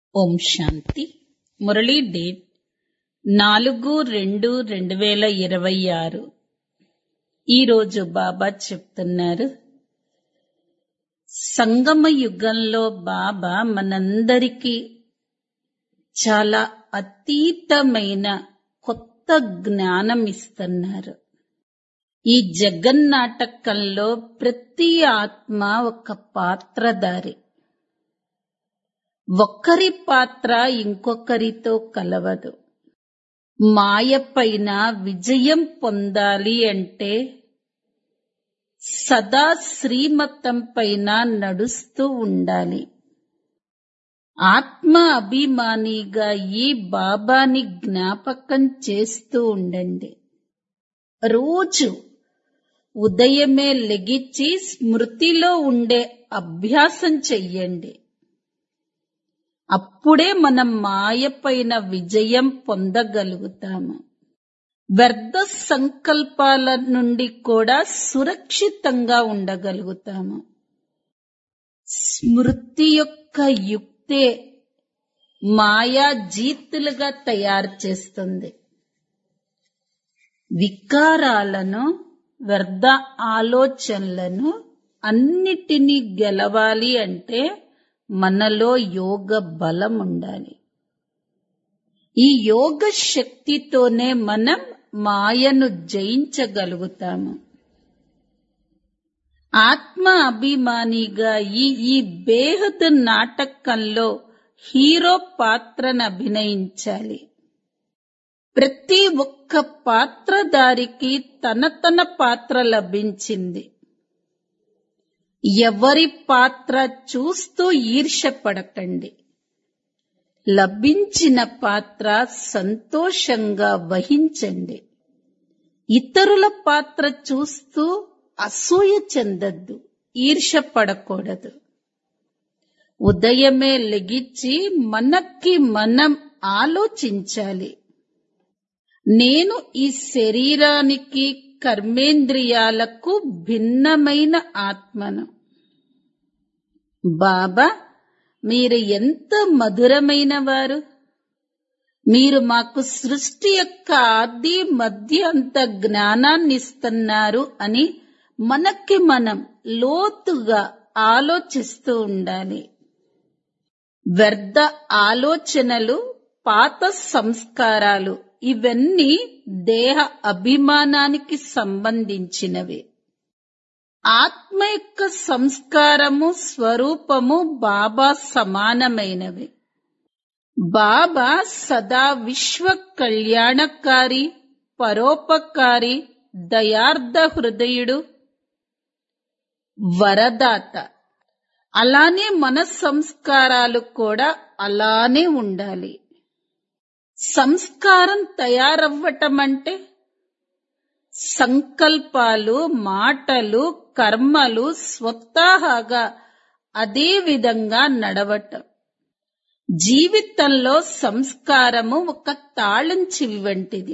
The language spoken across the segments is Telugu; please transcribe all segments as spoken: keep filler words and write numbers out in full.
ఓం శాంతి. మురళీ డేట్ నాలుగు రెండు రెండు వేల ఇరవై ఆరు. ఈరోజు బాబా చెప్తున్నారు, సంగమ యుగంలో బాబా మనందరికీ చాలా అతీతమైన కొత్త జ్ఞానం ఇస్తున్నారు. ఈ జగన్నాటకంలో ప్రతి ఆత్మ ఒక పాత్రధారి. ఒక్కరి పాత్ర ఇంకొకరితో కలవదు. మాయ పైన విజయం పొందాలి అంటే సదా శ్రీమతం పైన నడుస్తూ ఉండాలి. ఆత్మ అభిమానిగా ఈ బాబాని జ్ఞాపకం చేస్తూ ఉండండి. రోజు ఉదయమే లెగిచి స్మృతిలో ఉండే అభ్యాసం చెయ్యండి. అప్పుడే మనం మాయ పైన విజయం పొందగలుగుతాము. వ్యర్థ సంకల్పాల నుండి కూడా సురక్షితంగా ఉండగలుగుతాము. స్మృతి యొక్క యుక్తే మాయా జీతులుగా తయారు చేస్తుంది. వికారాలను, వ్యర్థ ఆలోచనలను అన్నిటినీ గెలవాలి అంటే మనలో యోగ బలం ఉండాలి. ఈ యోగ శక్తితోనే మనం మాయను జయించగలుగుతాము. ఆత్మ అభిమానిగా ఈ ఈ బేహద్ నాటకంలో హీరో పాత్రను అభినయించాలి. ప్రతి ఒక్క పాత్రధారికి తన తన పాత్ర లభించింది. ఎవరి పాత్ర చూస్తూ ఈర్ష్యపడకండి. లభించిన పాత్ర సంతోషంగా వహించండి. ఇతరుల పాత్ర చూస్తూ అసూయ చెందద్దు, ఈర్ష్యపడకూడదు. ఉదయమే లెగిచి మనకి మనం ఆలోచించాలి. నేను ఈ శరీరానికి, కర్మేంద్రియాలకు భిన్నమైన ఆత్మను. బాబా, మీరు ఎంత మధురమైన వారు. మీరు మాకు సృష్టి యొక్క ఆది మధ్య అంత జ్ఞానాన్ని ఇస్తున్నారు అని మనకి మనం లోతుగా ఆలోచిస్తూ ఉండాలి. వ్యర్థ ఆలోచనలు, పాత సంస్కారాలు ఇవన్నీ దేహ అభిమానానికి సంబంధించినవి. ఆత్మ యొక్క సంస్కారము, స్వరూపము బాబా సమానమైనవి. బాబా సదా విశ్వ కళ్యాణకారి, పరోపకారి, దయార్థ హృదయుడు, వరదాత. అలానే మన సంస్కారాలు కూడా అలానే ఉండాలి. సంస్కారం తయారవ్వటం అంటే సంకల్పాలు, మాటలు, కర్మలు స్వతహాగా అదే విధంగా నడవటం. జీవితంలో సంస్కారము ఒక తాళం చెవి వంటిది.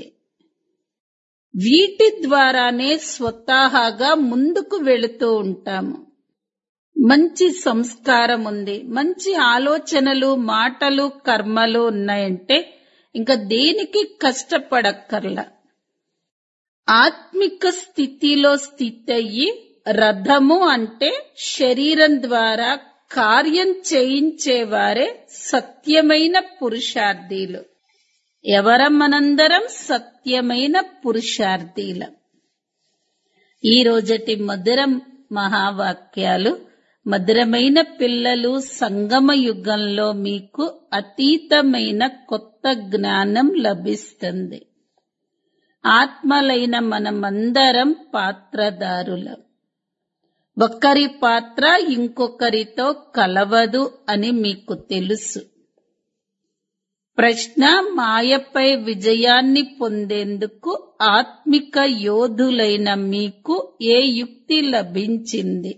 వీటి ద్వారానే స్వతహాగా ముందుకు వెళుతూ ఉంటాము. మంచి సంస్కారం ఉంది, మంచి ఆలోచనలు, మాటలు, కర్మలు ఉన్నాయంటే ఇంకా దేనికి కష్టపడక్కర్లా. ఆత్మిక స్థితిలో స్థితయ్యి, రథము అంటే శరీరం ద్వారా కార్యం చేయించేవారే సత్యమైన పురుషార్థీలు. ఎవరం మనందరం సత్యమైన పురుషార్థీలం. ఈ రోజటి మధుర మహావాక్యాలు. మధురమైన పిల్లలు, సంగమ యుగంలో మీకు అతీతమైన కొత్త జ్ఞానం లభిస్తుంది. ఆత్మలైన మనమందరం పాత్రధారులం. ఒకరి పాత్ర ఇంకొకరితో కలవదు అని మీకు తెలుసు. ప్రశ్న: మాయపై విజయాన్ని పొందేందుకు ఆత్మిక యోధులైన మీకు ఏ యుక్తి లభించింది?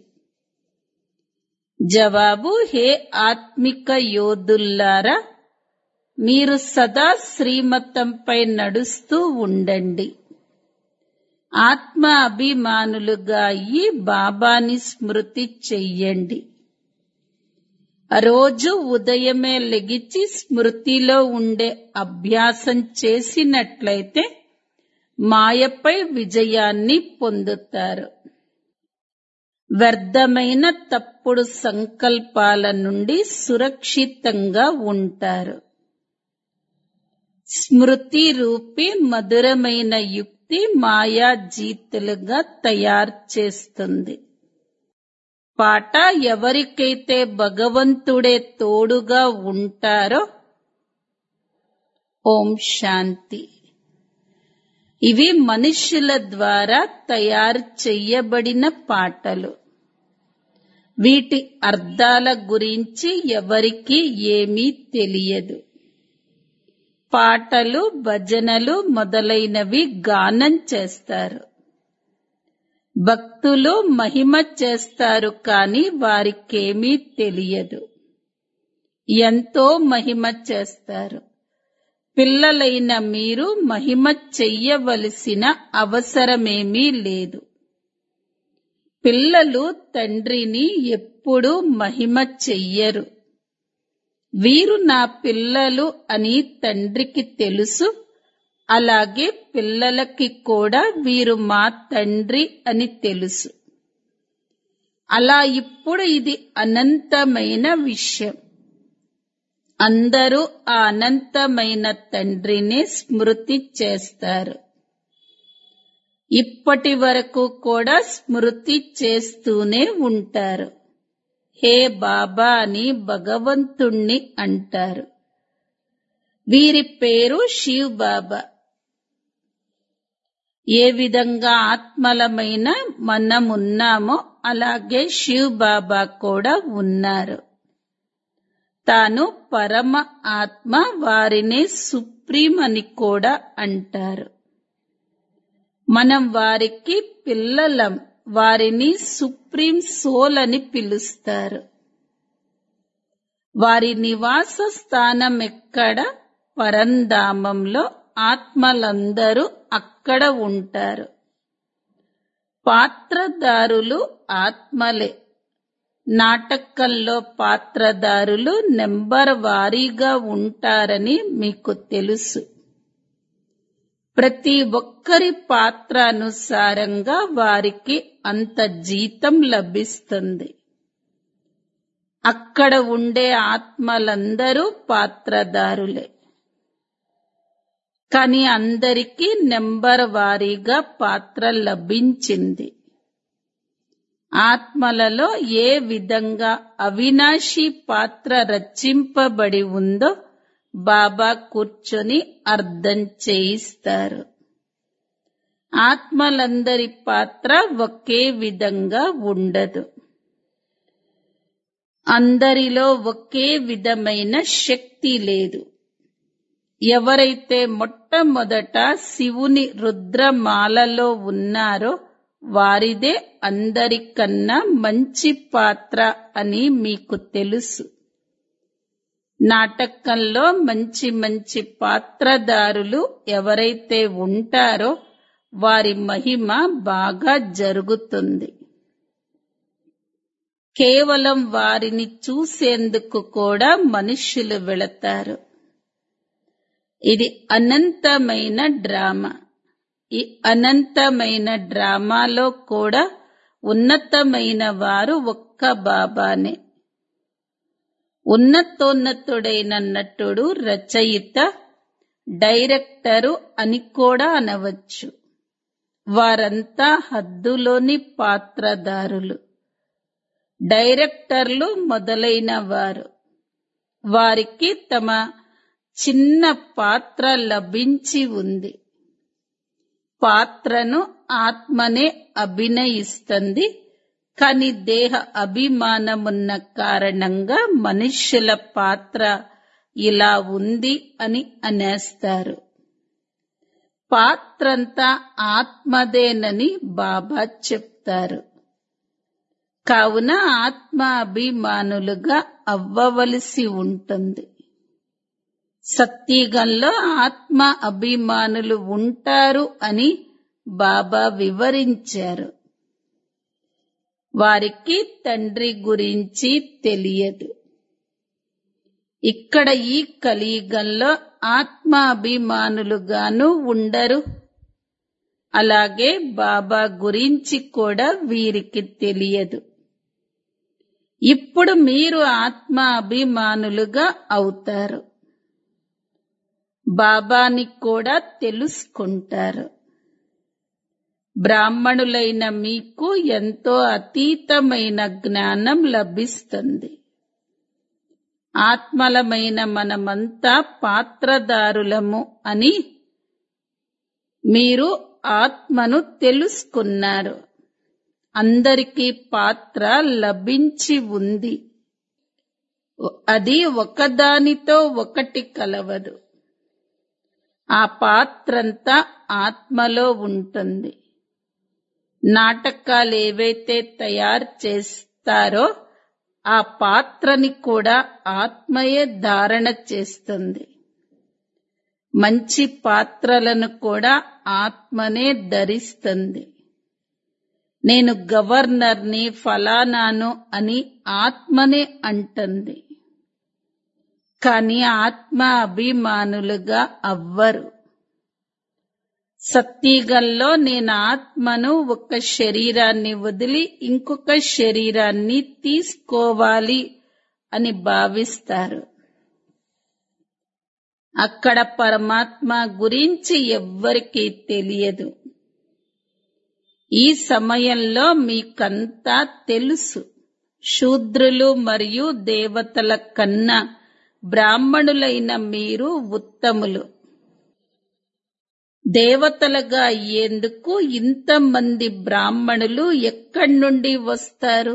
జవాబు: హే ఆత్మిక యోధుల్లారా, మీరు సదా శ్రీమతంపై నడుస్తూ ఉండండి. ఆత్మ అభిమానులుగా ఈ బాబాని స్మృతి చెయ్యండి. రోజు ఉదయమే లెగిచి స్మృతిలో ఉండే అభ్యాసం చేసినట్లయితే మాయపై విజయాన్ని పొందుతారు. వ్యర్థమైన తప్పుడు సంకల్పాల నుండి సురక్షితంగా ఉంటారు. స్మృతి రూపి మధురమైన యుక్తి మాయా జీతులుగా తయారు చేస్తుంది. పాట ఎవరికైతే భగవంతుడే తోడుగా ఉంటారో. ఓం శాంతి. ఇవి మనుష్యుల ద్వారా తయారు చెయ్యబడిన పాటలు. వీటి అర్థాల గురించి ఎవరికీ ఏమీ తెలియదు. పాటలు, భజనలు మొదలైనవి గానం చేస్తారు. భక్తులు మహిమ చేస్తారు, కానీ వారికేమీ తెలియదు. ఎంతో మహిమ చేస్తారు. పిల్లలైన మీరు మహిమ చెయ్యవలసిన అవసరమేమీ లేదు. పిల్లలు తండ్రిని ఎప్పుడూ మహిమ చెయ్యరు. వీరు నా పిల్లలు అని తండ్రికి తెలుసు. అలాగే పిల్లలకి కూడా వీరు మా తండ్రి అని తెలుసు. అలా ఇప్పుడు ఇది అనంతమైన విషయం. అందరూ ఆ అనంతమైన తండ్రిని స్మృతి చేస్తారు. ఇప్పటి వరకు కూడా స్మృతి చేస్తూనే ఉంటారు. హే బాబా అని భగవంతుణ్ణి అంటారు. వీరి పేరు శివ్ బాబా. ఏ విధంగా ఆత్మలమైన మనమున్నామో అలాగే శివ్ బాబా కూడా ఉన్నారు. తాను పరమ ఆత్మ, వారిని సుప్రీం అని కూడా అంటారు. మనం వారికి పిల్లలం, వారిని సుప్రీం సోల్ అని పిలుస్తారు. వారి నివాస స్థానం ఎక్కడ? పరంధామంలో. ఆత్మలందరూ అక్కడ ఉంటారు. పాత్రదారులు ఆత్మలే. నాటకంలో పాత్రదారులు నెంబర్ వారీగా ఉంటారని మీకు తెలుసు. ప్రతి ఒక్కరి పాత్ర అనుసారంగా వారికి అంత జీతం లభిస్తుంది. అక్కడ ఉండే ఆత్మలందరూ పాత్రదారులే. కానీ అందరికీ నెంబర్ వారీగా పాత్ర లభించింది. ఆత్మలలో ఏ విధంగా అవినాశి పాత్ర రచింపబడి ఉందో బాబా కూర్చొని అర్థం చేయిస్తారు. ఆత్మలందరి పాత్ర ఒకే విధంగా ఉండదు. అందరిలో ఒకే విధమైన శక్తి లేదు. ఎవరైతే మొట్టమొదట శివుని రుద్రమాలలో ఉన్నారో వారిదే అందరికన్నా మంచి పాత్ర అని మీకు తెలుసు. నాటకంలో మంచి మంచి పాత్రదారులు ఎవరైతే ఉంటారో వారి మహిమ బాగా జరుగుతుంది. కేవలం వారిని చూసేందుకు కూడా మనుష్యులు వెళతారు. ఇది అనంతమైన డ్రామా. ఈ అనంతమైన డ్రామాలో కూడా ఉన్నతమైన వారు ఒక్క బాబానే. ఉన్నతోన్నతుడైన నటుడు, రచయిత, డైరెక్టరు అని కూడా అనవచ్చు. వారంతా హద్దులోని పాత్రదారులు. డైరెక్టర్లు మొదలైన వారు. వారికి తమ చిన్న పాత్ర లభించి ఉంది. పాత్రను ఆత్మనే అభినయిస్తుంది. కాని దేహ అభిమానమున్న కారణంగా మనుష్యుల పాత్ర ఇలా ఉంది అని అనేస్తారు. పాత్రంతా ఆత్మదేనని బాబా చెప్తారు. కావున ఆత్మ అభిమానులుగా అవ్వవలసి ఉంటుంది. సత్యుగంలో ఆత్మ అభిమానులు ఉంటారు అని బాబా వివరించారు. వారికి తండ్రి గురించి తెలియదు. ఇక్కడ ఈ కలియుగంలో ఆత్మాభిమానులుగాను ఉండరు. అలాగే బాబా గురించి కూడా వీరికి తెలియదు. ఇప్పుడు మీరు ఆత్మాభిమానులుగా అవుతారు. బాబాని కూడా తెలుసుకుంటారు. బ్రాహ్మణులైన మీకు ఎంతో అతీతమైన జ్ఞానం లభిస్తుంది. ఆత్మలమైన మనమంతా పాత్రదారులము అని మీరు ఆత్మను తెలుసుకున్నారు. అందరికీ పాత్ర లభించి ఉంది. అది ఒకదానితో ఒకటి కలవదు. ఆ పాత్రంతా ఆత్మలో ఉంటుంది. నాటకాలు ఏవైతే తయారు చేస్తారో ఆ పాత్రని కూడా ఆత్మయే ధారణ చేస్తుంది. మంచి పాత్రలను కూడా ఆత్మనే ధరిస్తుంది. నేను గవర్నర్ని, ఫలానాను అని ఆత్మనే అంటుంది. కానీ ఆత్మ అభిమానులుగా అవ్వరు. సత్యుగంలో నేను ఆత్మను ఒక శరీరాన్ని వదిలి ఇంకొక శరీరాన్ని తీసుకోవాలి అని భావిస్తారు. అక్కడ పరమాత్మ గురించి ఎవ్వరికీ తెలియదు. ఈ సమయంలో మీకంతా తెలుసు. శూద్రులు మరియు దేవతల కన్నా బ్రాహ్మణులైన మీరు ఉత్తములు. దేవతలుగా అయ్యేందుకు ఇంతమంది బ్రాహ్మణులు ఎక్కడి నుండి వస్తారు?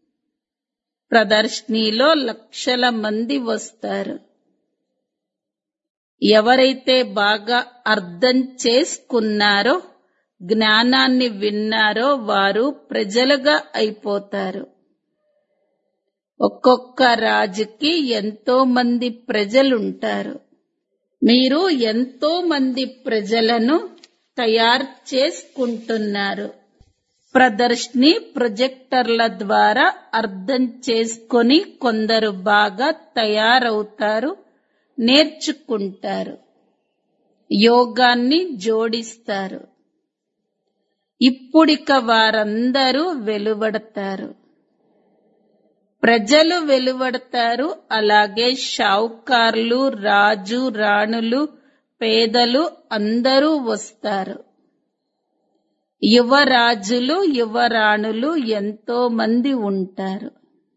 ప్రదర్శనలో లక్షల మంది వస్తారు. ఎవరైతే బాగా అర్థం చేసుకున్నారో, జ్ఞానాన్ని విన్నారో వారు ప్రజలుగా అయిపోతారు. ఒక్కొక్క రాజుకి ఎంతో మంది ప్రజలుంటారు. మీరు ఎంతో మంది ప్రజలను తయారు చేసుకుంటున్నారు. ప్రదర్శని ప్రొజెక్టర్ల ద్వారా అర్థం చేసుకొని కొందరు బాగా తయారవుతారు, నేర్చుకుంటారు, యోగాన్ని జోడిస్తారు. ఇప్పుడిక వారందరూ వెలువడతారు. ప్రజలు వెలువడతారు. అలాగే షావుకార్లు, రాజు, రాణులు, పేదలు అందరూ వస్తారు. యువరాజులు, యువరాణులు ఎంతో మంది ఉంటారు.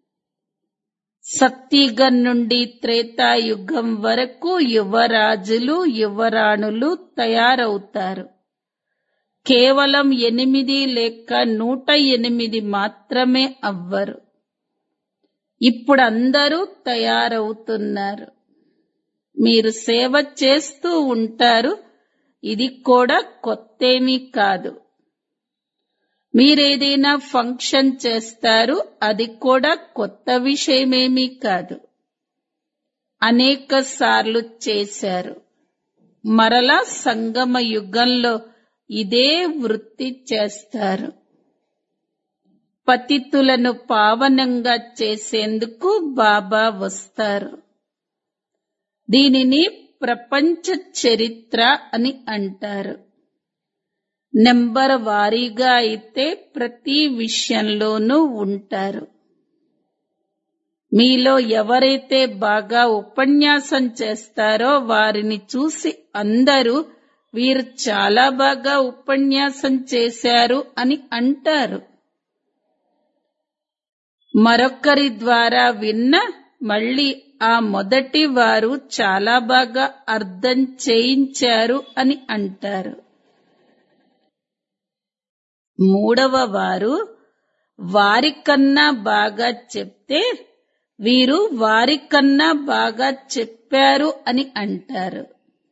సత్యుగం నుండి త్రేతాయుగం వరకు యువరాజులు, యువరాణులు తయారవుతారు. కేవలం ఎనిమిది లేక నూట ఎనిమిది మాత్రమే అవ్వరు. ఇప్పుడు అందరూ తయారవుతున్నారు. మీరు సేవ చేస్తూ ఉంటారు. ఇది కూడా కొత్తేమీ కాదు. మీరేదైనా ఫంక్షన్ చేస్తారు. అది కూడా కొత్త విషయమేమీ కాదు. అనేక సార్లు చేశారు. మరలా సంగమ యుగంలో ఇదే వృత్తి చేస్తారు. పతితులను పావనంగా చేసేందుకు బాబా వస్తారు. దీనిని ప్రపంచ చరిత్ర అని అంటారు. నెంబర్ వారీగా అయితే ప్రతి విషయంలోనూ ఉంటారు. మీలో ఎవరైతే బాగా ఉపన్యాసం చేస్తారో వారిని చూసి అందరూ వీరు చాలా బాగా ఉపన్యాసం చేశారు అని అంటారు. మరొకరి ద్వారా విన్న మళ్ళీ ఆ మొదటి వారు చాలా బాగా అర్థం చేయించారు అని అంటారు. మూడవ వారు వారికన్నా బాగా చెప్తే వీరు వారికన్నా బాగా చెప్పారు అని అంటారు.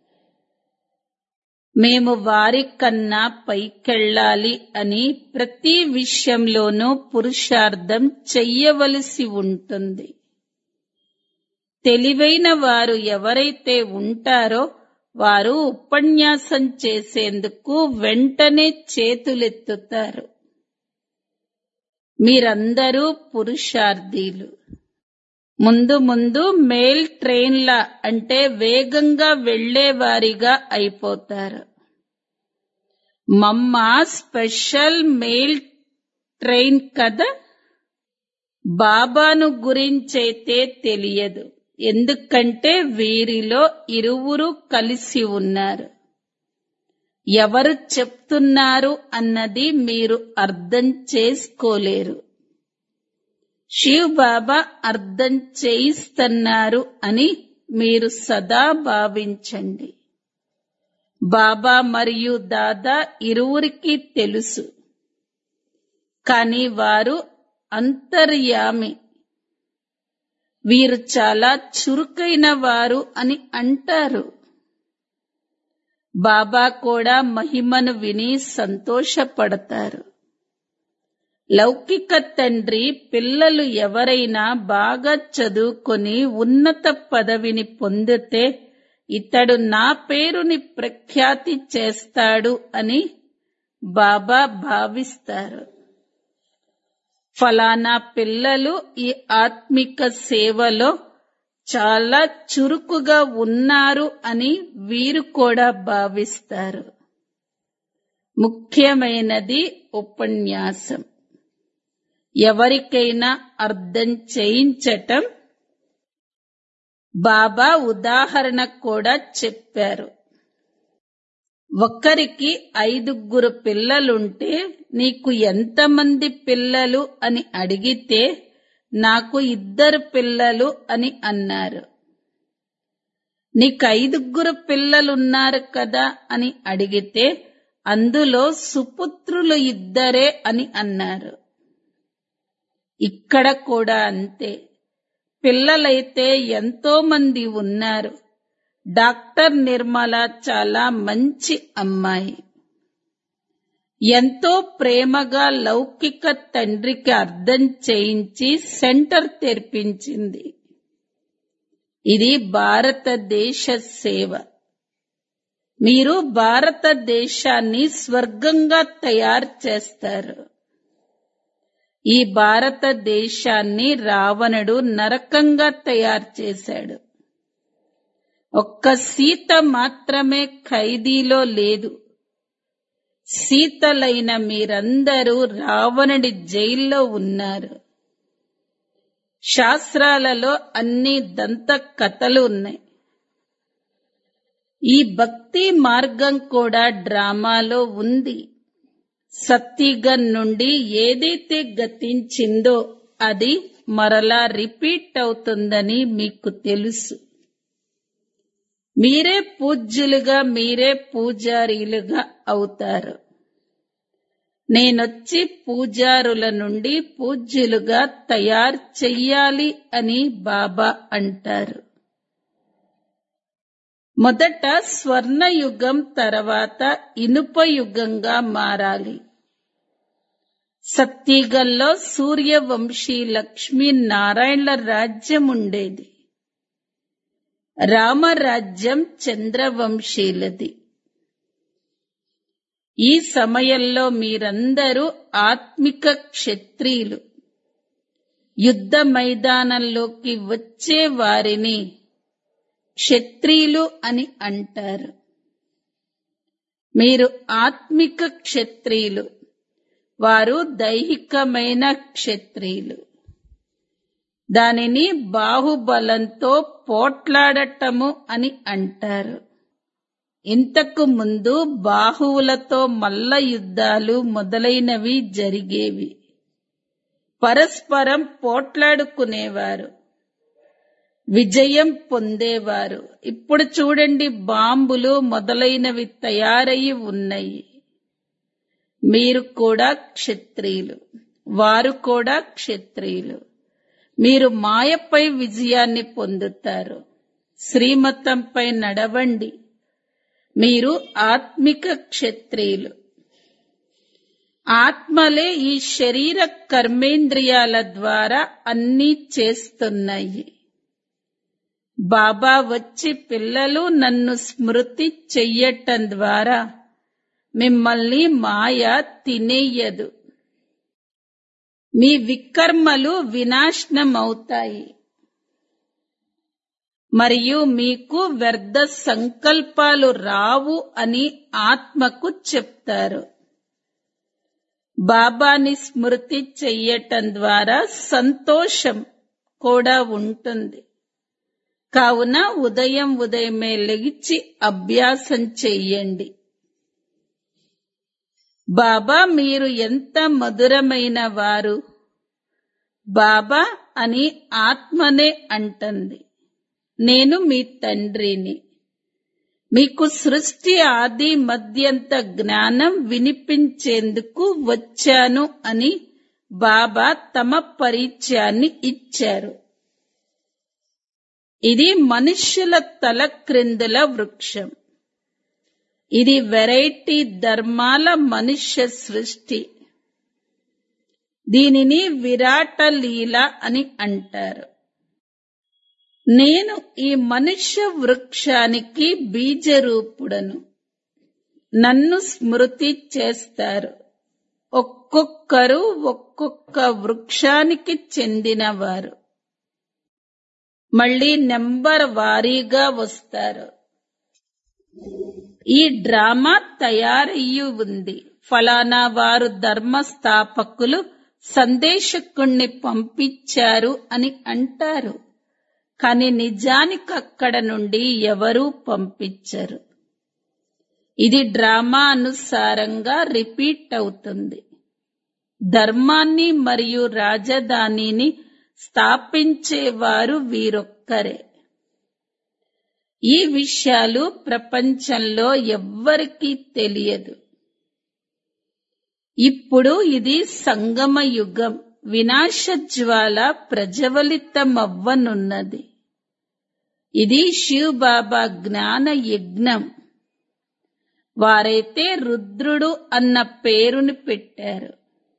మేము వారికన్నా పైకెళ్ళాలి అని ప్రతి విషయంలోనూ పురుషార్థం చెయ్యవలసి ఉంటుంది. తెలివైన వారు ఎవరైతే ఉంటారో వారు ఉపన్యాసం చేసేందుకు వెంటనే చేతులెత్తుతారు. మీరందరూ పురుషార్థీలు. ముందు ముందు మెయిల్ ట్రైన్ల అంటే వేగంగా వెళ్లేవారిగా అయిపోతారు. మమ్మ స్పెషల్ మెయిల్ ట్రైన్ కదా. బాబాను గురించైతే తెలియదు, ఎందుకంటే వీరిలో ఇరువురు కలిసి ఉన్నారు. ఎవరు చెప్తున్నారు అన్నది మీరు అర్థం చేసుకోలేరు. శివ్ బాబా అర్థం చేయిస్తున్నారు అని మీరు సదా భావించండి. బాబా మరియు దాదా ఇరువురికి తెలుసు, కానీ వారు అంతర్యామి. వీరు చాలా చురుకైన వారు అని అంటారు. బాబా కూడా మహిమను విని సంతోషపడతారు. లౌకిక తండ్రి పిల్లలు ఎవరైనా బాగా చదువుకొని ఉన్నత పదవిని పొందితే ఇతడు నా పేరుని ప్రఖ్యాతి చేస్తాడు అని బాబా భావిస్తారు. ఫలానా పిల్లలు ఈ ఆత్మిక సేవలో చాలా చురుకుగా ఉన్నారు అని వీరు కూడా భావిస్తారు. ముఖ్యమైనది ఉపన్యాసం. ఎవరికైనా అర్థం చేయించటం. బాబా ఉదాహరణ కూడా చెప్పారు. ఒకరికి ఐదుగురు పిల్లలుంటే నీకు ఎంతమంది పిల్లలు అని అడిగితే నాకు ఇద్దరు పిల్లలు అని అన్నారు. నీకు ఐదుగురు పిల్లలున్నారు కదా అని అడిగితే అందులో సుపుత్రులు ఇద్దరే అని అన్నారు. ఇక్కడ కూడా అంతే. పిల్లలైతే ఎంతో మంది ఉన్నారు. డాక్టర్ నిర్మల చాలా మంచి అమ్మాయి. ఎంతో ప్రేమగా లౌకిక తండ్రికి అర్థం చేయించి సెంటర్ తెరిపించింది. ఇది భారతదేశ సేవ. మీరు భారతదేశాన్ని స్వర్గంగా తయారు చేస్తారు. ఈ భారతదేశాన్ని రావణుడు నరకంగా తయారు చేశాడు. ఒక్క సీత మాత్రమే ఖైదీలో లేదు. సీతలైన మీరందరూ రావణుడి జైల్లో ఉన్నారు. శాస్త్రాలలో అన్ని దంత కథలు ఉన్నాయి. ఈ భక్తి మార్గం కూడా డ్రామాలో ఉంది. సత్యుగం నుండి ఏదైతే గతించిందో అది మరలా రిపీట్ అవుతుందని మీకు తెలుసు. మీరే పూజ్యులుగా మీరే పూజారీలుగా అవుతారు. నేనొచ్చి పూజారుల నుండి పూజ్యులుగా తయారు చెయ్యాలి అని బాబా అంటారు. మొదట స్వర్ణయుగం తర్వాత ఇనుప యుగంగా మారాలి. సత్యుగంలో సూర్యవంశీ లక్ష్మీనారాయణల రాజ్యం ఉండేది. రామరాజ్యం చంద్రవంశీలది. ఈ సమయంలో మీరందరూ ఆత్మిక క్షత్రియులు. యుద్ధ మైదానంలోకి వచ్చే వారిని క్షత్రియులు అని అంటారు. మీరు ఆత్మిక క్షత్రియులు, వారు దైహికమైన క్షత్రియులు. దానిని బాహుబలంతో పోట్లాడటము అని అంటారు. ఇంతకు ముందు బాహువులతో మల్ల యుద్ధాలు మొదలైనవి జరిగేవి. పరస్పరం పోట్లాడుకునేవారు, విజయం పొందేవారు. ఇప్పుడు చూడండి, బాంబులు మొదలైనవి తయారయి ఉన్నాయి. మీరు కూడా క్షత్రియులు, వారు కూడా క్షత్రియులు. మీరు మాయపై విజయాన్ని పొందుతారు. శ్రీమతంపై నడవండి. మీరు ఆత్మిక క్షత్రియులు. ఆత్మలే ఈ శరీర కర్మేంద్రియాల ద్వారా అన్నీ చేస్తున్నాయి. బాబా వచ్చి పిల్లలు నన్ను స్మృతి చెయ్యటం ద్వారా మిమ్మల్ని మాయ తినేయదు. మీ వికర్మలు వినాశనమవుతాయి. మరియు మీకు వ్యర్థ సంకల్పాలు రావు అని ఆత్మకు చెప్తారు. బాబాని స్మృతి చెయ్యటం ద్వారా సంతోషం కూడా ఉంటుంది. కావున ఉదయం ఉదయమే లెగిచి అభ్యాసం చెయ్యండి. బాబా మీరు ఎంత మధురమైన వారు. బాబా అని ఆత్మనే అంటుంది. నేను మీ తండ్రిని. మీకు సృష్టి ఆది మధ్యంత జ్ఞానం వినిపించేందుకు వచ్చాను అని బాబా తమ పరిచయాన్ని ఇచ్చారు. ఇది మనుష్యుల తల క్రిందుల వృక్షం. ఇది వెరైటీ ధర్మాల మనుష్య సృష్టి. దీనిని విరాట లీల అని అంటారు. నేను ఈ మనుష్య వృక్షానికి బీజరూపుడను. నన్ను స్మృతి చేస్తారు. ఒక్కొక్కరు ఒక్కొక్క వృక్షానికి చెందినవారు. మళ్ళీ నెంబర్ వారీగా వస్తారు. ఈ డ్రామా తయారయ్యి ఉంది. ఫలానా వారు ధర్మస్థాపకులు సందేశకుణ్ణి పంపించారు అని అంటారు. కానీ నిజానికి అక్కడ నుండి ఎవరూ పంపించరు. ఇది డ్రామా అనుసారంగా రిపీట్ అవుతుంది. ధర్మాన్ని మరియు రాజధానిని స్థాపించేవారు వీరొక్కరే. ఈ విషయాలు ప్రపంచంలో ఎవ్వరికీ తెలియదు. ఇప్పుడు ఇది సంగమ యుగం. వినాశ జ్వాల ప్రజ్వలితమవ్వనున్నది. ఇది శివ్ బాబా జ్ఞాన యజ్ఞం. వారైతే రుద్రుడు అన్న పేరుని పెట్టారు.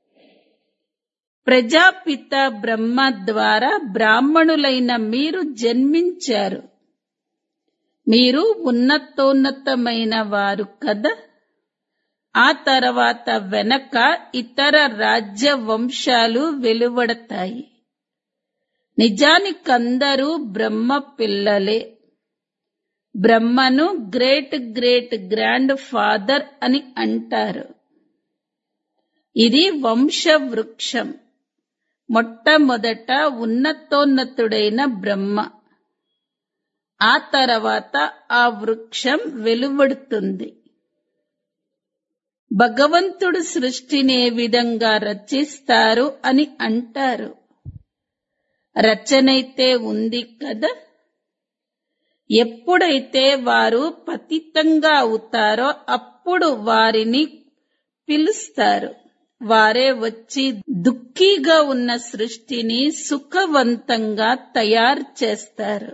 ప్రజాపిత బ్రహ్మ ద్వారా బ్రాహ్మణులైన మీరు జన్మించారు. మీరు ఉన్నతోన్నతమైన వారు కదా. ఆ తర్వాత వెనక ఇతర రాజ్య వంశాలు వెలువడతాయి. నిజానికందరూ బ్రహ్మ పిల్లలే. బ్రహ్మను గ్రేట్ గ్రేట్ గ్రాండ్ ఫాదర్ అని అంటారు. ఇది వంశ వృక్షం. మొట్టమొదట ఉన్నతోన్నతుడైన బ్రహ్మ. ఆ తర్వాత ఆ వృక్షం వెలువడుతుంది. భగవంతుడు సృష్టిని ఏ విధంగా రచిస్తారు అని అంటారు. రచనైతే ఉంది కదా. ఎప్పుడైతే వారు పతితంగా అవుతారో అప్పుడు వారిని పిలుస్తారు. వారే వచ్చి దుఃఖీగా ఉన్న సృష్టిని సుఖవంతంగా తయారు చేస్తారు.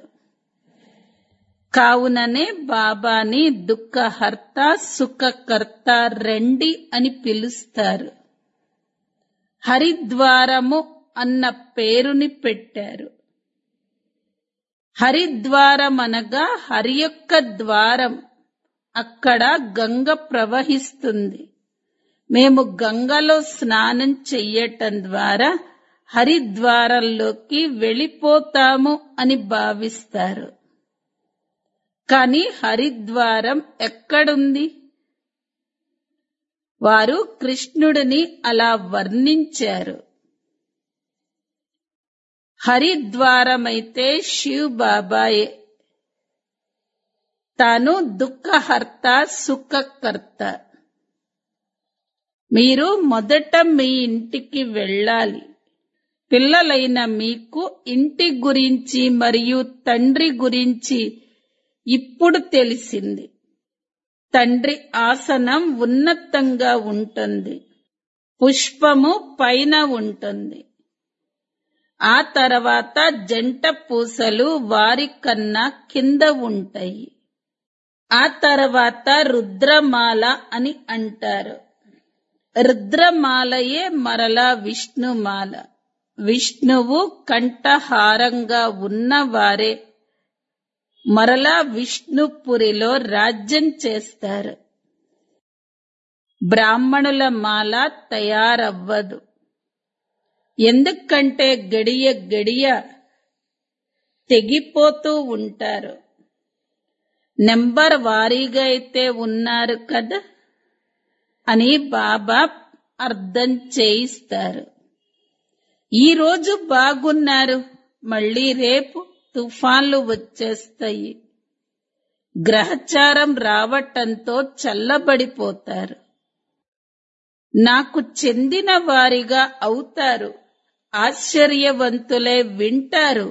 కావుననే బాబాని దుఃఖహర్త సుఖకర్త రెండి అని పిలుస్తారు. హరిద్వారము అన్న పేరుని పెట్టారు. హరిద్వారం అనగా హరి యొక్క ద్వారం. అక్కడ గంగ ప్రవహిస్తుంది. మేము గంగలో స్నానం చెయ్యటం ద్వారా హరిద్వారంలోకి వెళ్ళిపోతాము అని భావిస్తారు. కానీ హరిద్వారం ఎక్కడుంది? వారు కృష్ణుడిని అలా వర్ణించారు. హరిద్వారమైతే శివ్ బాబాయే. తాను దుఃఖహర్త సుఖకర్త. మీరు మొదట మీ ఇంటికి వెళ్ళాలి. పిల్లలైన మీకు ఇంటి గురించి మరియు తండ్రి గురించి ఇప్పుడు తెలిసింది. తండ్రి ఆసనం ఉన్నతంగా ఉంటుంది. పుష్పము పైన ఉంటుంది. ఆ తర్వాత జంట పూసలు వారి కన్నా కింద ఉంటాయి. ఆ తర్వాత రుద్రమాల అని అంటారు. రుద్రమాలయే మరలా విష్ణుమాల. విష్ణువు కంఠహారంగా ఉన్నవారే మరలా విష్ణుపురిలో రాజ్యం చేస్తారు. బ్రాహ్మణుల మాల తయారవ్వదు. ఎందుకంటే గడియ గడియ తెగిపోతూ ఉంటారు. నెంబర్ వారీగా అయితే ఉన్నారు కదా అని బాబా అర్థం చేయిస్తారు. ఈ రోజు బాగున్నారు, మళ్ళీ రేపు తుఫాన్లు వచ్చేస్తాయి. గ్రహచారం రావటంతో చల్లబడిపోతారు. నాకు చెందిన వారిగా అవుతారు. ఆశ్చర్యవంతులే వింటారు.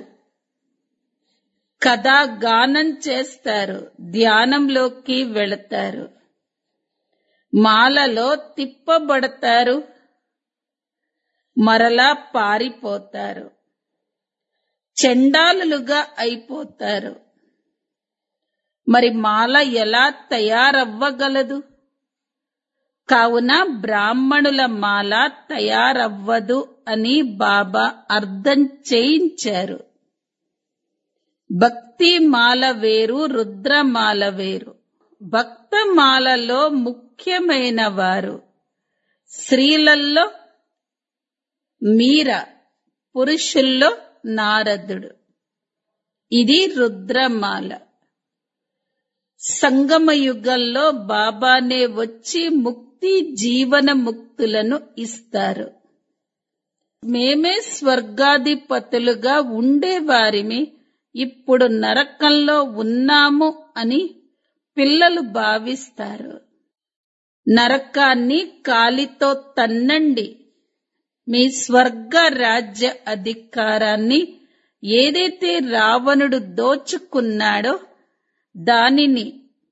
కథా గానం చేస్తారు. ధ్యానంలోకి వెళతారు. మాలలో తిప్పబడతారు. మరలా పారిపోతారు. చండాలులుగా అయిపోతారు. మరి మాల ఎలా తయారవ్వగలదు? కావున బ్రాహ్మణుల మాల తయారవ్వదు అని బాబా అర్థం చేయించారు. భక్తి మాల వేరు, రుద్రమాల వేరు. భక్తమాలలో ముఖ్యమైన వారు స్త్రీలలో మీరా, పురుషుల్లో నారదుడు. ఇది రుద్రమాల. సంగమ యుగంలో బాబానే వచ్చి ముక్తి జీవన ముక్తులను ఇస్తారు. మేమే స్వర్గాధిపతులుగా ఉండేవారిమి, ఇప్పుడు నరకంలో ఉన్నాము అని పిల్లలు భావిస్తారు. నరకాన్ని కాలితో తన్నండి. మీ స్వర్గ రాజ్య అధికారాన్ని ఏదైతే రావణుడు దోచుకున్నాడో దానిని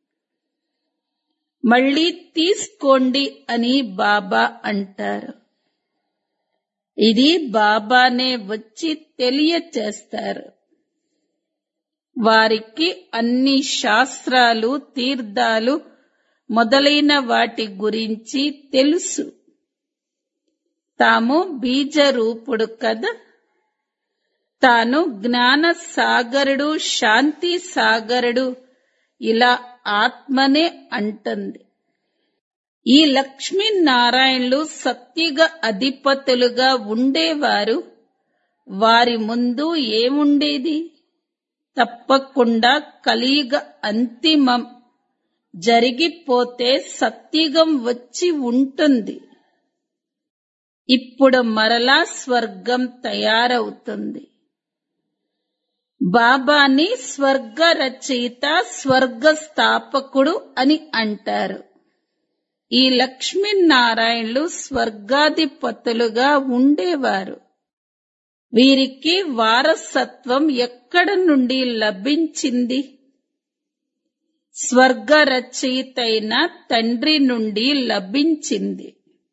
మళ్ళీ తీసుకోండి అని బాబా అంటారు. ఇది బాబానే వచ్చి తెలియచేస్తారు. వారికి అన్ని శాస్త్రాలు, తీర్థాలు మొదలైన వాటి గురించి తెలుసు. తాము బీజరూపుడు కదా. తాను జ్ఞాన సాగరుడు, శాంతి సాగరుడు ఇలా ఆత్మనే అంటుంది. ఈ లక్ష్మీనారాయణులు సత్యుగ అధిపతులుగా ఉండేవారు. వారి ముందు ఏముండేది? తప్పకుండా కలియుగ అంతిమం జరిగిపోతే సత్యుగం వచ్చి ఉంటుంది. ఇప్పుడు మరలా స్వర్గం తయారవుతుంది. బాబాని స్వర్గ రచయిత, స్వర్గ స్థాపకుడు అని అంటారు. ఈ లక్ష్మీనారాయణులు స్వర్గాధిపతులుగా ఉండేవారు. వీరికి వారసత్వం ఎక్కడ నుండి లభించింది? స్వర్గ రచయితైన తండ్రి నుండి లభించింది.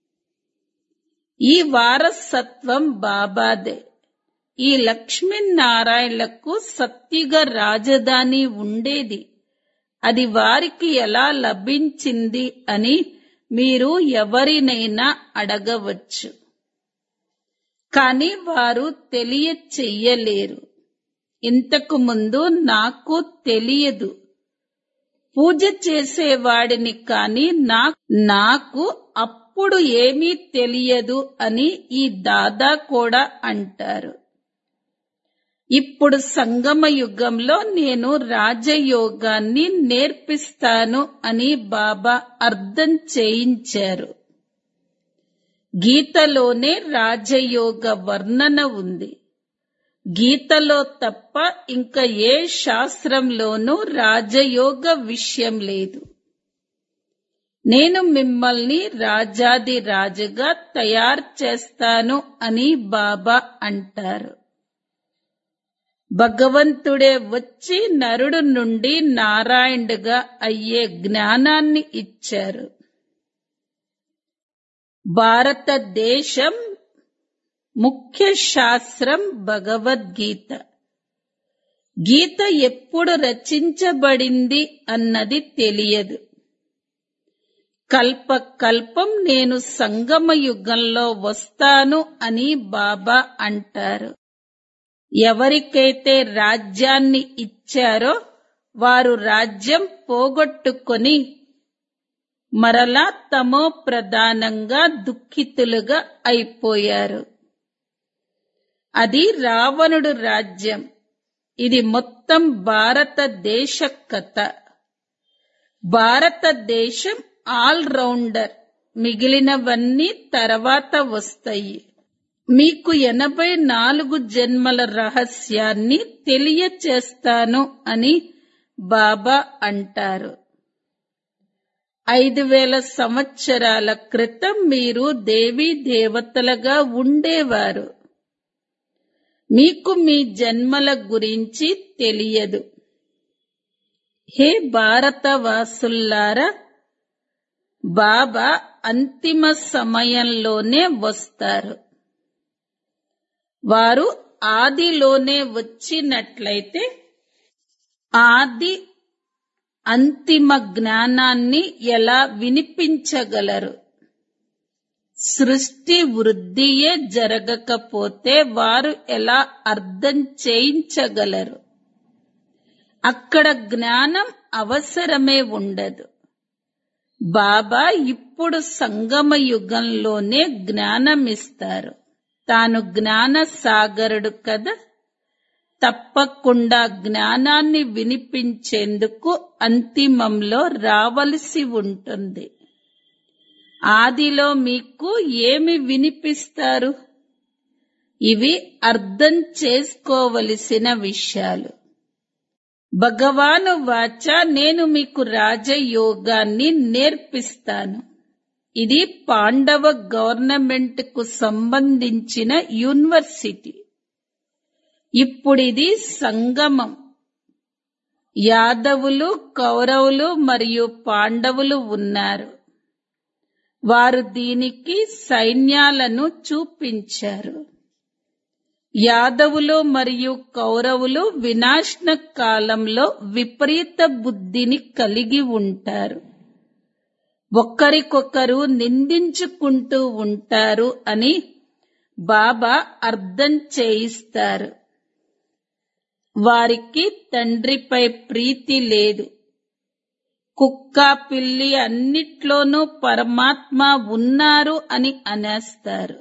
ఈ వారసత్వం బాబాదే. ఈ లక్ష్మీనారాయణులకు సత్యుగ రాజధాని ఉండేది. అది వారికి ఎలా లభించింది అని మీరు ఎవరినైనా అడగవచ్చు. కానీ వారు తెలియచెయ్యలేరు. ఇంతకు ముందు నాకు తెలియదు, పూజ చేసేవాడిని కాని నాకు అప్పుడు ఏమీ తెలియదు అని ఈ దాదా కూడా అంటారు. ఇప్పుడు సంగమ యుగంలో నేను రాజయోగాన్ని నేర్పిస్తాను అని బాబా అర్థం చేయించారు. గీతలోనే రాజయోగ వర్ణన ఉంది. గీతలో తప్ప ఇంకా ఏ శాస్త్రంలోనూ రాజయోగ విషయం లేదు. నేను మిమ్మల్ని రాజాది రాజుగా తయారు చేస్తాను అని బాబా అంటారు. భగవంతుడే వచ్చి నరుడు నుండి నారాయణుడుగా అయ్యే జ్ఞానాన్ని ఇచ్చారు. భారతదేశం ముఖ్య శాస్త్రం భగవద్గీత. గీత ఎప్పుడు రచించబడింది అన్నది తెలియదు. కల్ప కల్పం నేను సంగమ యుగంలో వస్తాను అని బాబా అంటారు. ఎవరికైతే రాజ్యాన్ని ఇచ్చారో వారు రాజ్యం పోగొట్టుకొని మరలా తమో ప్రధానంగా దుఃఖితులుగా అయిపోయారు. అది రావణుడు రాజ్యం. ఇది మొత్తం భారతదేశ కథ. భారతదేశం ఆల్ రౌండర్, మిగిలినవన్నీ తర్వాత వస్తాయి. మీకు ఎనభై నాలుగు జన్మల రహస్యాన్ని తెలియచేస్తాను అని బాబా అంటారు. ఐదు వేల సంవత్సరాల క్రితం మీరు దేవీ దేవతలుగా ఉండేవారు. మీకు మీ జన్మల గురించి తెలియదు. హే భారతవాసుల్లారా, బాబా అంతిమ సమయంలోనే వస్తారు. వారు ఆదిలోనే వచ్చినట్లయితే ఆది అంతిమ జ్ఞానాన్ని ఎలా వినిపించగలరు? సృష్టి వృద్ధియే జరగకపోతే వారు ఎలా అర్థం చేయించగలరు? అక్కడ జ్ఞానం అవసరమే ఉండదు. బాబా ఇప్పుడు సంగమ యుగంలోనే జ్ఞానమిస్తారు. తాను జ్ఞాన సాగరుడు కదా. తప్పకుండా జ్ఞానాన్ని వినిపించేందుకు అంతిమంలో రావలసి ఉంటుంది. ఆదిలో మీకు ఏమి వినిపిస్తారు? ఇవి అర్థం చేసుకోవలసిన విషయాలు. భగవాను వాచ, నేను మీకు రాజయోగాన్ని నేర్పిస్తాను. ఇది పాండవ గవర్నమెంట్ కు సంబంధించిన యూనివర్సిటీ. ఇప్పుడిది సంగమం. యాదవులు, కౌరవులు మరియు పాండవులు ఉన్నారు. వారు దీనికి సైన్యాలను చూపించారు. యాదవులు మరియు కౌరవులు వినాశన కాలంలో విపరీత బుద్ధిని కలిగి ఉంటారు. ఒకరికొకరు నిందించుకుంటూ ఉంటారు అని బాబా అర్థం చేయిస్తారు. వారికి తండ్రిపై ప్రీతి లేదు. కుక్క, పిల్లి అన్నిట్లోనూ పరమాత్మ ఉన్నారు అని అనేస్తారు.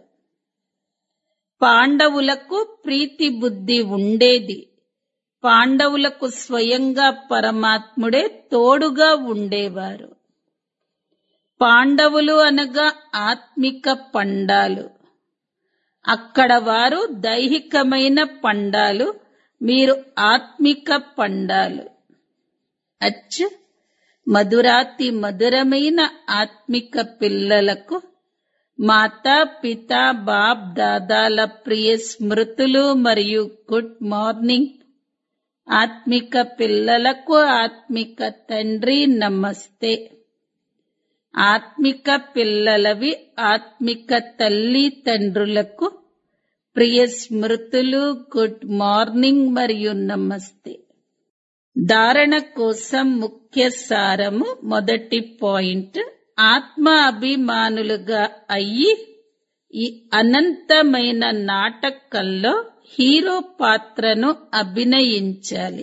పాండవులకు ప్రీతి బుద్ధి ఉండేది. పాండవులకు స్వయంగా పరమాత్ముడే తోడుగా ఉండేవారు. పాండవులు అనగా ఆత్మిక పండాలు. అక్కడ వారు దైహికమైన పండాలు, మీరు ఆత్మిక పండాలు. అచ్చ, మధురాతి మధురమైన ఆత్మిక పిల్లలకు మాతా పిత బాప్ దాదాల ప్రియ స్మృతులు మరియు గుడ్ మార్నింగ్. ఆత్మిక పిల్లలకు ఆత్మిక తండ్రి నమస్తే. ఆత్మిక పిల్లలవి ఆత్మిక తల్లి తండ్రులకు ప్రియ స్మృతులు, గుడ్ మార్నింగ్ మరియు నమస్తే. ధారణ కోసం ముఖ్య సారము. మొదటి పాయింట్, ఆత్మ అభిమానులుగా అయ్యి ఈ అనంతమైన నాటకంలో హీరో పాత్రను అభినయించాలి.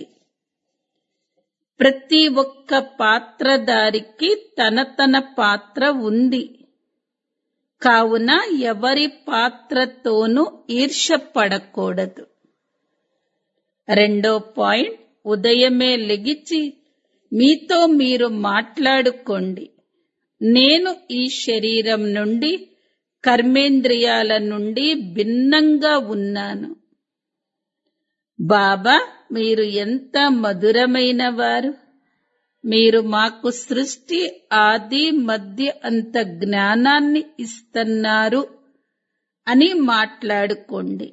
ప్రతి ఒక్క పాత్రధారికి తన తన పాత్ర ఉంది. కావున ఎవరి పాత్రతోనూ ఈర్ష్యపడకూడదు. రెండో పాయింట్, ఉదయమే లెగిచి మీతో మీరు మాట్లాడుకోండి. నేను ఈ శరీరం నుండి, కర్మేంద్రియాల నుండి భిన్నంగా ఉన్నాను. బాబా, మీరు ఎంత మధురమైన వారు. మీరు మాకు సృష్టి ఆది మధ్య అంత జ్ఞానాన్ని ఇస్తున్నారు అని మాట్లాడుకోండి.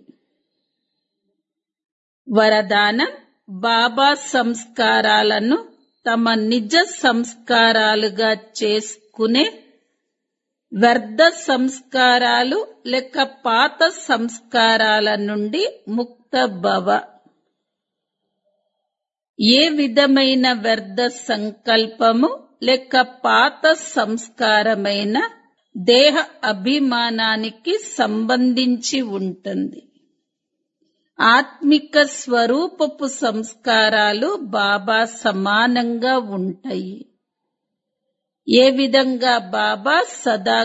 వరదానం, బాబా సంస్కారాలను తమ నిజ సంస్కారాలుగా చేసుకునే వ్యర్థ సంస్కారాలు లేక పాత సంస్కారాల నుండి ముక్త భవ. ఏ విధమైన వ్యర్థ సంకల్పము లేక పాత సంస్కారమైన దేహ అభిమానానికి సంబంధించి ఉంటుంది. ఆత్మిక స్వరూపపు సంస్కారాలు బాబా సమానంగా ఉంటాయి. ఏ విధంగా బాబా సదా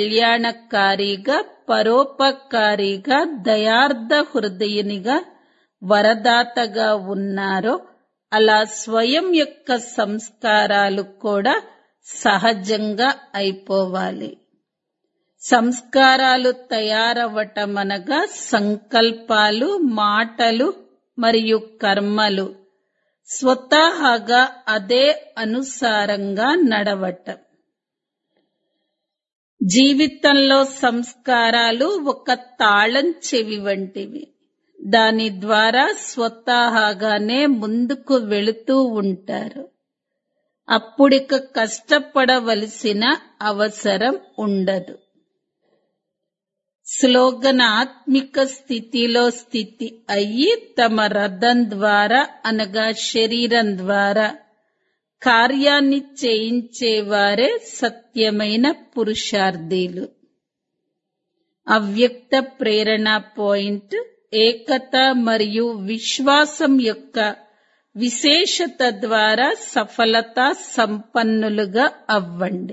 కళ్యాణకారిగా, పరోపకారిగా, దయార్థ హృదయునిగా, వరదాతగా ఉన్నారో అలా స్వయం యొక్క సంస్కారాలు కూడా సహజంగా అయిపోవాలి. సంస్కారాలు తయారవటం అనగా సంకల్పాలు, మాటలు మరియు కర్మలు స్వతహాగా అదే అనుసారంగా నడవటం. జీవితంలో సంస్కారాలు ఒక తాళం చెవి వంటివి. దాని ద్వారా స్వతహాగానే ముందుకు వెళుతూ ఉంటారు. అప్పుడిక కష్టపడవలసిన అవసరం ఉండదు. స్లోగన్ ఆత్మిక స్థితిలో స్థితి అయ్యి తమ రథం ద్వారా అనగా శరీరం ద్వారా కార్యాన్ని చేయించేవారే సత్యమైన పురుషార్థీలు. అవ్యక్త ప్రేరణ పాయింట్ ఏకత మరియు విశ్వాసం యొక్క విశేషత ద్వారా సఫలత సంపన్నులుగా అవ్వండి.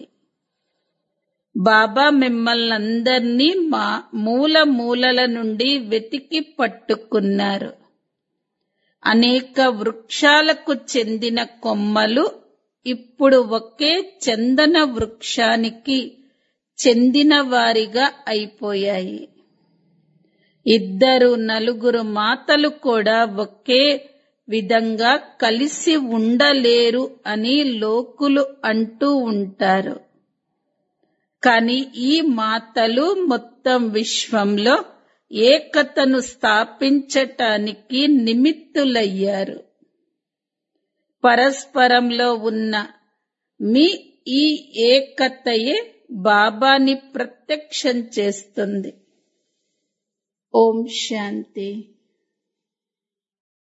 బాబా మిమ్మల్నందర్నీ మా మూల మూలల నుండి వెతికి పట్టుకున్నారు. అనేక వృక్షాలకు చెందిన కొమ్మలు ఇప్పుడు ఒకే చందన వృక్షానికి చెందిన వారిగా అయిపోయాయి. ఇద్దరు నలుగురు మాతలు కూడా ఒకే విధంగా కలిసి ఉండలేరు అని లోకులు అంటూ ఉంటారు. కానీ ఈ మాతలు మొత్తం విశ్వంలో ఏకతను స్థాపించటానికి నిమిత్తులయ్యారు. పరస్పరంలో ఉన్న మీ ఈ ఏకతయే బాబాని ప్రత్యక్షం చేస్తుంది. ఓం శాంతి.